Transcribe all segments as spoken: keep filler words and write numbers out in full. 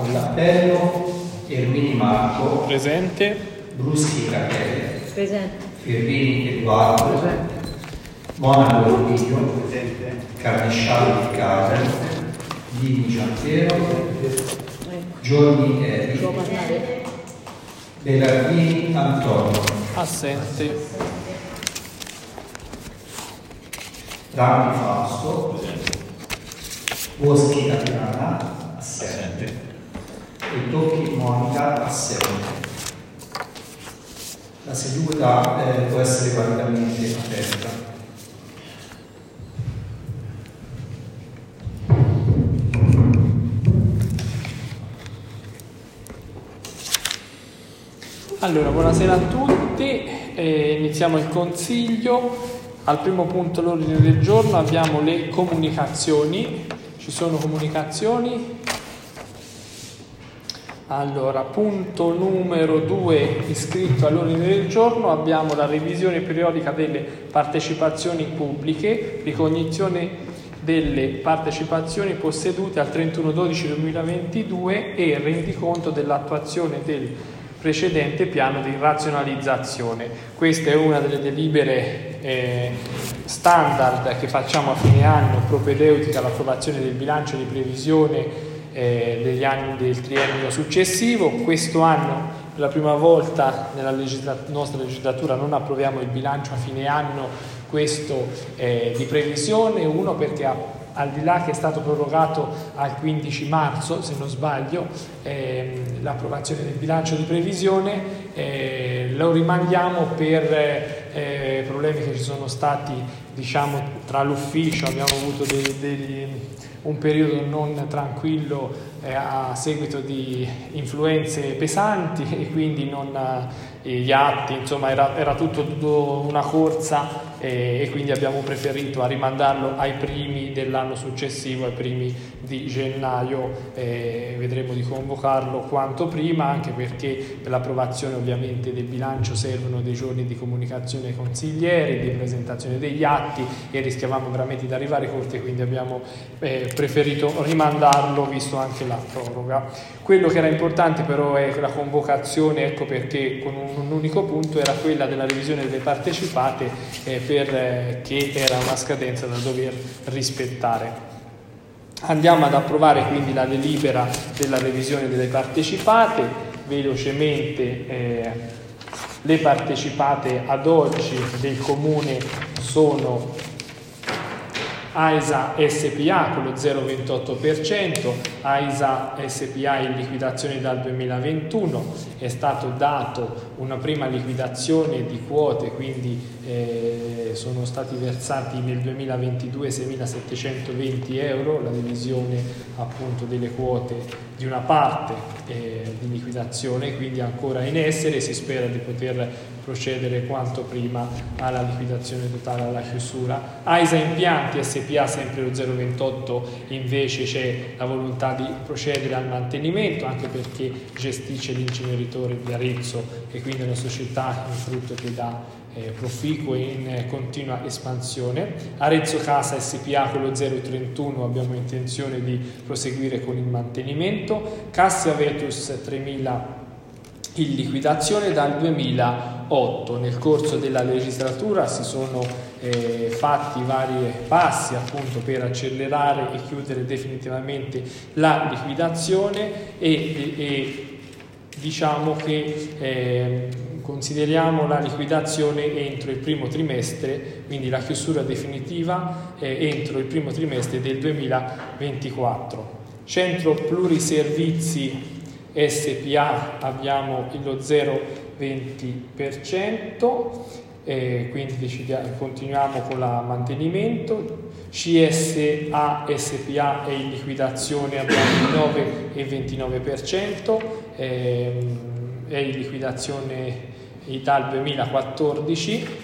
dell'appello, Ermini Marco, presente, Bruschi Rachele, presente, Firvini Edoardo, presente, Monaco Ormiglio, presente, Carnisciali Riccardo, Dini Gianpiero, Giorni Eri, Belardini Antonio, assente, Rampi Fausto, Boschi Tatiana, assente, e Tocchi Monica, assente. La seduta eh, può essere validamente aperta. Allora, buonasera a tutti, eh, iniziamo il consiglio. Al primo punto l'ordine del giorno abbiamo le comunicazioni. Ci sono comunicazioni? Allora, punto numero due iscritto all'ordine del giorno, abbiamo la revisione periodica delle partecipazioni pubbliche, ricognizione delle partecipazioni possedute al trentuno dicembre duemilaventidue e il rendiconto dell'attuazione del precedente piano di razionalizzazione. Questa è una delle delibere eh, standard che facciamo a fine anno, propedeutica all'approvazione del bilancio di previsione eh, degli anni del triennio successivo. Questo anno, per la prima volta nella legislat- nostra legislatura, non approviamo il bilancio a fine anno questo eh, di previsione, uno perché ha al di là che è stato prorogato al quindici marzo, se non sbaglio, ehm, l'approvazione del bilancio di previsione, eh, lo rimandiamo per eh, problemi che ci sono stati, diciamo, tra l'ufficio. Abbiamo avuto dei, degli, un periodo non tranquillo eh, a seguito di influenze pesanti e quindi non, eh, gli atti, insomma era, era tutto, tutto una corsa eh, e quindi abbiamo preferito a rimandarlo ai primi dell'anno successivo, ai primi di gennaio. Eh, vedremo di convocarlo quanto prima, anche perché per l'approvazione ovviamente del bilancio servono dei giorni di comunicazione ai consiglieri, di presentazione degli atti e rischiavamo veramente di arrivare corti, quindi abbiamo eh, preferito rimandarlo visto anche la proroga. Quello che era importante però è la convocazione, ecco perché con un, un unico punto, era quella della revisione delle partecipate eh, per, eh, che era una scadenza da dover rispettare. Andiamo ad approvare quindi la delibera della revisione delle partecipate. Velocemente eh, le partecipate ad oggi del Comune sono AISA S P A con lo zero virgola ventotto per cento, AISA S P A in liquidazione dal duemilaventuno, è stato dato una prima liquidazione di quote, quindi eh, sono stati versati nel duemilaventidue seimilasettecentoventi euro, la divisione appunto delle quote di una parte eh, di liquidazione, quindi ancora in essere. Si spera di poter procedere quanto prima alla liquidazione totale, alla chiusura. AISA Impianti S P A sempre lo zero virgola ventotto, invece c'è la volontà di procedere al mantenimento, anche perché gestisce l'inceneritore di Arezzo e quindi è una società in frutto che dà eh, proficuo e in eh, continua espansione. Arezzo Casa S P A con lo zero virgola trentuno abbiamo intenzione di proseguire con il mantenimento. Cassia Vetus tremila in liquidazione dal duemilaotto. Nel corso della legislatura si sono eh, fatti vari passi appunto per accelerare e chiudere definitivamente la liquidazione e, e, e diciamo che eh, consideriamo la liquidazione entro il primo trimestre, quindi la chiusura definitiva eh, entro il primo trimestre del duemilaventiquattro. Centro Pluriservizi S P A abbiamo lo zero virgola venti per cento, eh, quindi decidiamo, continuiamo con il mantenimento. C S A S P A è in liquidazione, abbiamo il nove virgola ventinove per cento, ehm, è in liquidazione dal duemilaquattordici.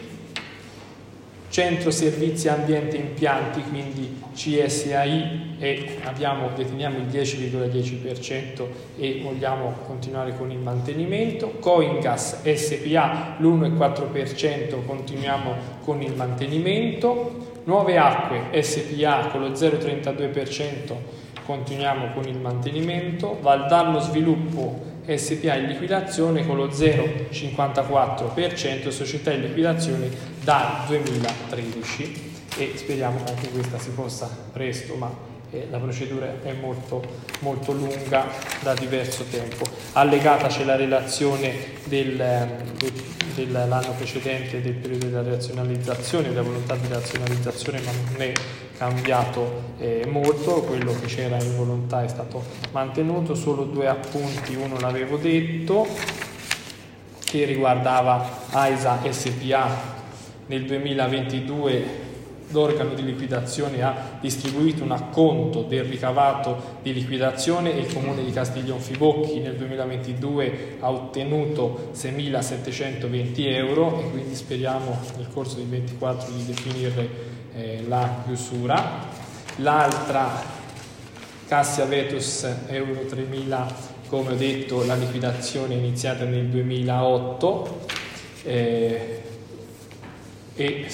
Centro Servizi Ambiente Impianti, quindi C S A I, e abbiamo, deteniamo il dieci virgola dieci per cento e vogliamo continuare con il mantenimento. Coingas S P A l'uno virgola quattro per cento, continuiamo con il mantenimento. Nuove Acque S P A con lo zero virgola trentadue per cento continuiamo con il mantenimento. Valdarno Sviluppo S P A in liquidazione con lo zero virgola cinquantaquattro per cento, società in liquidazione dal duemilatredici, e speriamo che anche questa si possa presto, ma eh, la procedura è molto, molto lunga da diverso tempo. Allegata c'è la relazione del, del, dell'anno precedente, del periodo della razionalizzazione, della volontà di razionalizzazione, ma non è cambiato eh, molto, quello che c'era in volontà è stato mantenuto. Solo due appunti, uno l'avevo detto, che riguardava AISA S P A. Nel duemilaventidue l'organo di liquidazione ha distribuito un acconto del ricavato di liquidazione e il Comune di Castiglionfibocchi nel duemilaventidue ha ottenuto seimilasettecentoventi euro, e quindi speriamo nel corso del ventiquattro di definire eh, la chiusura. L'altra, Cassia Vetus euro tremila, come ho detto la liquidazione è iniziata nel duemilaotto eh, e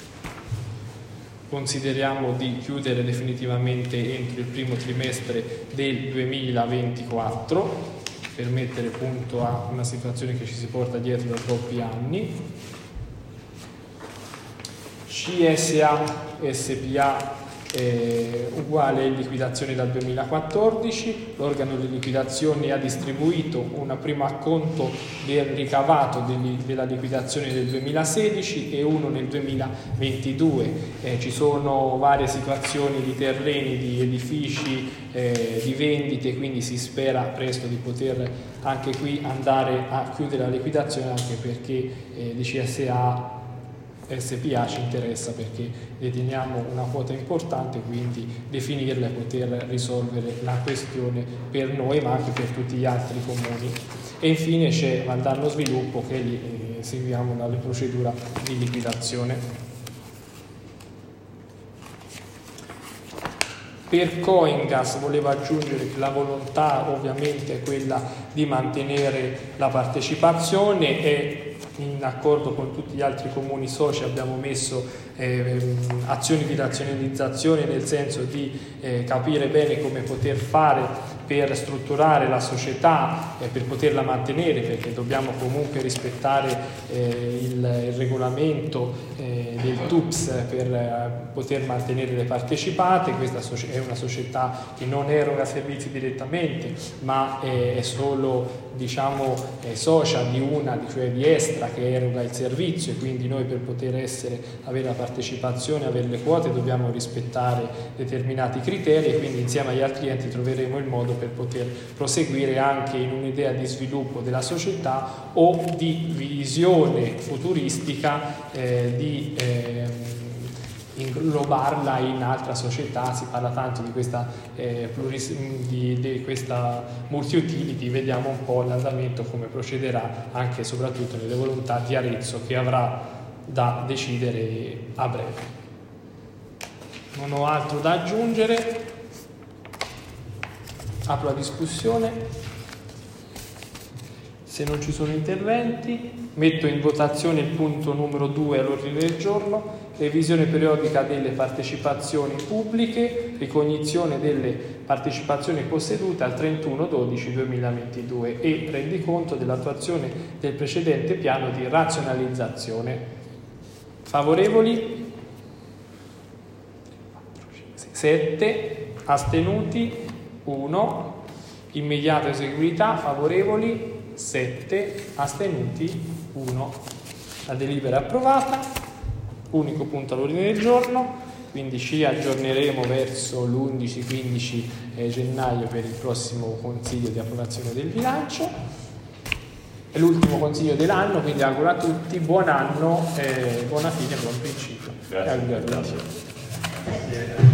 consideriamo di chiudere definitivamente entro il primo trimestre del duemilaventiquattro per mettere punto a una situazione che ci si porta dietro da troppi anni. C S A S P A eh, uguale liquidazione dal duemilaquattordici, l'organo di liquidazione ha distribuito un primo acconto del ricavato degli, della liquidazione del duemilasedici e uno nel duemilaventidue. Eh, ci sono varie situazioni di terreni, di edifici, eh, di vendite, quindi si spera presto di poter anche qui andare a chiudere la liquidazione, anche perché eh, di C S A S P A ci interessa, perché deteniamo una quota importante, quindi definirla e poter risolvere la questione per noi ma anche per tutti gli altri comuni. E infine c'è Valdarno Sviluppo, che lì eh, seguiamo la procedura di liquidazione. Per Coingas volevo aggiungere che la volontà ovviamente è quella di mantenere la partecipazione, e in accordo con tutti gli altri comuni soci abbiamo messo eh, azioni di razionalizzazione, nel senso di eh, capire bene come poter fare per strutturare la società e per poterla mantenere, perché dobbiamo comunque rispettare eh, il, il regolamento eh, del T U P S per eh, poter mantenere le partecipate. Questa è una società che non eroga servizi direttamente, ma è, è solo, diciamo, è socia di una, cioè di Estra, che eroga il servizio, e quindi noi per poter essere, avere la partecipazione, avere le quote, dobbiamo rispettare determinati criteri, e quindi insieme agli altri enti troveremo il modo per poter proseguire anche in un'idea di sviluppo della società o di visione futuristica eh, di eh, inglobarla in altra società. Si parla tanto di questa, eh, pluris, di, di questa multi-utility, vediamo un po' l'andamento, come procederà anche e soprattutto nelle volontà di Arezzo, che avrà da decidere a breve. Non ho altro da aggiungere, apro la discussione. Se non ci sono interventi, metto in votazione il punto numero due all'ordine del giorno: revisione periodica delle partecipazioni pubbliche, ricognizione delle partecipazioni possedute al trentuno dodici duemilaventidue e rendiconto dell'attuazione del precedente piano di razionalizzazione. Favorevoli? sette. Astenuti? uno. Immediata eseguibilità. Favorevoli? sette. Astenuti? uno. La delibera è approvata. Unico punto all'ordine del giorno, quindi ci aggiorneremo verso l'undici quindici gennaio per il prossimo consiglio di approvazione del bilancio. È l'ultimo consiglio dell'anno, quindi auguro a tutti buon anno, eh, buona fine, buon principio. Grazie. Grazie.